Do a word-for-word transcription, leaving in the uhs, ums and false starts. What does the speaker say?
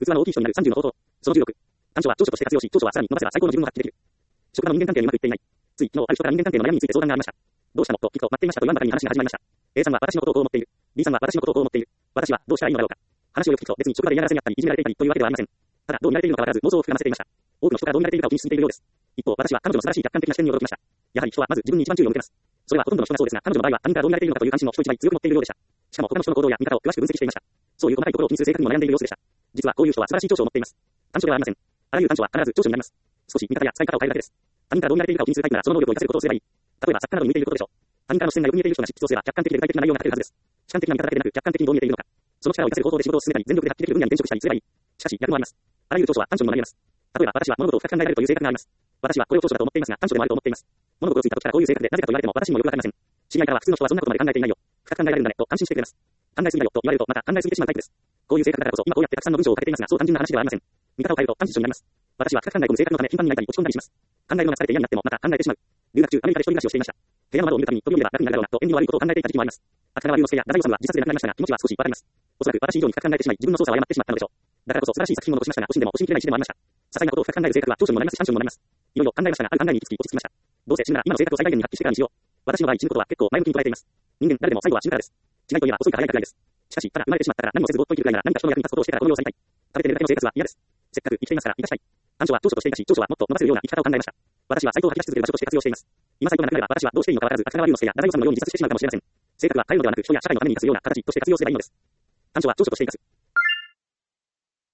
器の大きい人になるさんじゅうの方法。そのじゅうろく。短所は長所として活用し、長所はさらに伸ばせば最高の自分を発揮できる。職場の人間関係にうまくいっていない。つい昨日ある人から人間関係の悩みについて相談がありました。どうしたのと聞くと待っていましたと言わんばかりに話が始まりました。A さんは私のことをこう思っている。B さんは私のことをこう思っている。私はどうしたらいいのだろうか。話をよく聞くと別に職場で嫌がらせにあったりいじめられていたりというわけではありません。ただどう見られているのかわからず妄想を膨らませていました。多くの人がどう見られているかを気にしすぎているようです。一方私は彼女の素晴らしい客観的な視点に驚きました。やはり人はまず自分に一番注意を向けます。それはほとんどの人がそうですが、彼女の場合は他人からどう見られているのかという関心を人一倍強く持っているようでした。しかも他の人の行動や見方を詳しく分析していました。そういう細かいところを気にする性格にも悩んでいる様子でした。実はこういう人は素晴らしい長所を持っています。短所ではありません。あらゆる短所は必ず長所になります。少し見方や使い方を変えるだけです。他人からどう見られているかを気にするタイプならその能力を活かせることをすればいい。例えば作家などに向いていることでしょう。他人からの視線がよく見えている人が執筆をすれば客観的で具体的な内容が書けるはずです。主観的な見方だけでなく客観的にどう見えているのか。その力を活かせる方法で仕事を進めたり全力で発揮できる分野に転職したりすればいい。しかし逆もあります。あらゆる長所は短所にもなり得ます。例えば私は物事を深く考えられるという性格があります。私はこれを長所だと思っていますが短所でもあると思っています。物事をついた時からこういう性格でなぜかと言われても私にもよくわかりません。知り合いからは普通の人はそんなことまで考えていないよ。深く考えられるんだねと安心してくれます。考えすぎだよと言われるとまた考えすぎてしまうタイプです。こういう性格だからこそ今こうやってたくさんの文章を書けていますがそう単純な話ではありません。見方を変えると単純になります。私は深く考え込む性格のため頻繁に泣いたり落ち込んだりします。考えるのが疲れて嫌になってもまた考えてしまう。留学中アメリカで一人暮らしをしていました。部屋の窓を見るたびに飛び降りれば楽になるだろうなと縁起の悪いことを考えていた時期もあります。芥川龍之介や太宰治は自殺で亡くなりましたが気持ちは少しわかります。おそらく私以上に深く考えてしまい自分の操作を誤ってしまったのでしょう。だからこそ素晴らしい作品を残しましたが惜しんでも惜しみきれない時でもありました。些細なことを深く考える性格は長所にもなりますし短所にもなります。いろいろ考えましたがある考えに行き着き落ち着きました。どうせ死ぬなら今の性格を最大限に発揮してからにしよう。私の場合死ぬことは結構前向きに捉えています。人間誰でも最後は死ぬからです。違いといえば遅いか早いかぐらいです。しかし、ただ生まれてしまったから何もせずぼーっと生きるぐらいなら何か人の役に立つことをしてからこの世を去りたい。食べて寝るだけの生活は嫌です。せっかく生きていますから生かしたい。短所は長所として生かし、長所はもっと伸ばせるような生き方を考えました。私はサイトを吐き出し続ける場所として活用しています。今サイトがなくなれば私はどうしていいのかわからず芥川龍之介や太宰治さんのように自殺してしまうかもしれません。性格は変えるのではなく人や社会のために生かすような形として活用すればいいのです。短所は長所として生かす。